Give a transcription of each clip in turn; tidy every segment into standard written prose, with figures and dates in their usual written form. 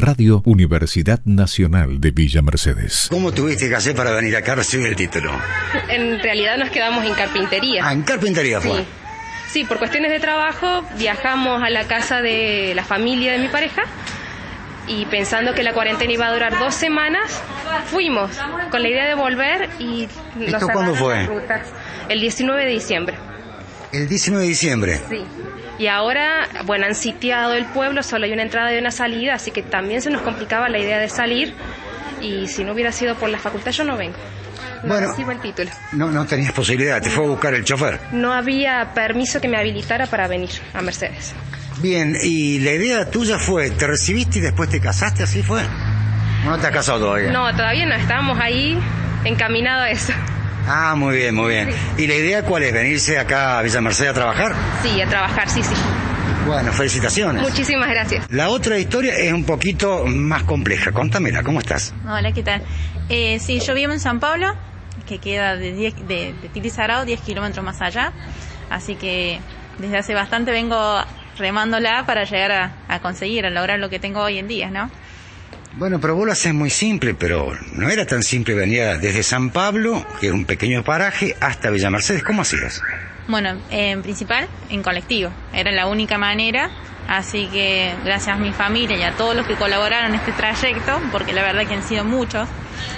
Radio Universidad Nacional de Villa Mercedes. ¿Cómo tuviste que hacer para venir acá a recibir el título? En realidad nos quedamos en carpintería. Ah, en carpintería fue. Sí. Sí, por cuestiones de trabajo viajamos a la casa de la familia de mi pareja y pensando que la cuarentena iba a durar 2 semanas, fuimos con la idea de volver y nos ¿Esto cuándo fue? las rutas. El 19 de diciembre. El 19 de diciembre. Sí. Y ahora, bueno, han sitiado el pueblo, solo hay una entrada y una salida, así que también se nos complicaba la idea de salir y si no hubiera sido por la facultad yo no vengo. No Bueno, recibo el título. No tenías posibilidad, te fue a buscar el chofer. No había permiso que me habilitara para venir a Mercedes. Bien, y la idea tuya fue, ¿te recibiste y después te casaste? ¿Así fue? ¿O no te has casado todavía? No, todavía no, estábamos ahí encaminados a eso. Ah, muy bien, muy bien. ¿Y la idea cuál es? ¿Venirse acá a Villa Mercedes a trabajar? Sí, a trabajar, sí. Bueno, felicitaciones. Muchísimas gracias. La otra historia es un poquito más compleja. Contámela, ¿cómo estás? Hola, ¿qué tal? Sí, yo vivo en San Pablo, que queda de Tilizarao, 10 kilómetros más allá. Así que desde hace bastante vengo remándola para llegar a conseguir, a lograr lo que tengo hoy en día, ¿no? Bueno, pero vos lo haces muy simple, pero no era tan simple venir desde San Pablo, que era un pequeño paraje, hasta Villa Mercedes. ¿Cómo hacías? Bueno, en principal, en colectivo. Era la única manera, así que gracias a mi familia y a todos los que colaboraron en este trayecto, porque la verdad que han sido muchos,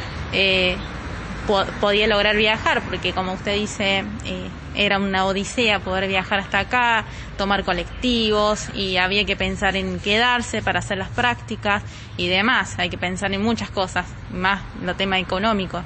podía lograr viajar, porque como usted dice, era una odisea poder viajar hasta acá, tomar colectivos, y había que pensar en quedarse para hacer las prácticas y demás. Hay que pensar en muchas cosas, más lo tema económico.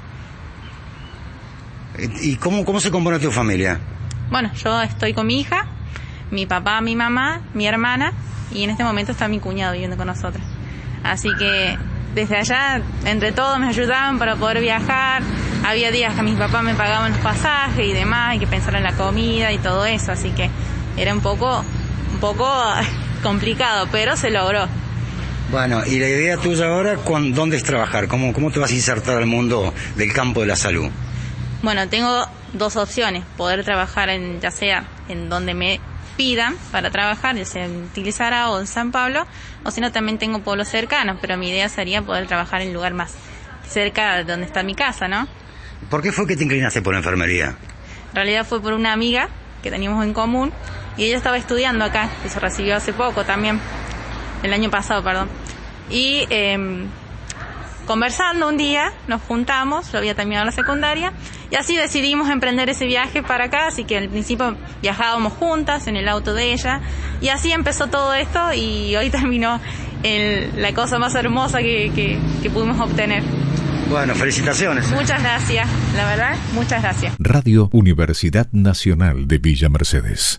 ¿Y cómo se compone tu familia? Bueno, yo estoy con mi hija, mi papá, mi mamá, mi hermana, y en este momento está mi cuñado viviendo con nosotros. Así que desde allá, entre todos me ayudaban para poder viajar. Había días que mis papás me pagaban los pasajes y demás, hay que pensar en la comida y todo eso, así que era un poco complicado, pero se logró. Bueno, y la idea tuya ahora, ¿dónde es trabajar? ¿Cómo te vas a insertar al mundo del campo de la salud? Bueno, tengo 2 opciones, poder trabajar ya sea en donde me pidan para trabajar, ya sea en Tilizarao o en San Pablo, o si no también tengo pueblos cercanos, pero mi idea sería poder trabajar en un lugar más cerca de donde está mi casa, ¿no? ¿Por qué fue que te inclinaste por la enfermería? En realidad fue por una amiga que teníamos en común y ella estaba estudiando acá, y se recibió hace poco también, el año pasado, perdón. Y conversando un día, nos juntamos, yo había terminado la secundaria, y así decidimos emprender ese viaje para acá, así que al principio viajábamos juntas en el auto de ella, y así empezó todo esto, y hoy terminó la cosa más hermosa que pudimos obtener. Bueno, felicitaciones. Muchas gracias, la verdad, muchas gracias. Radio Universidad Nacional de Villa Mercedes.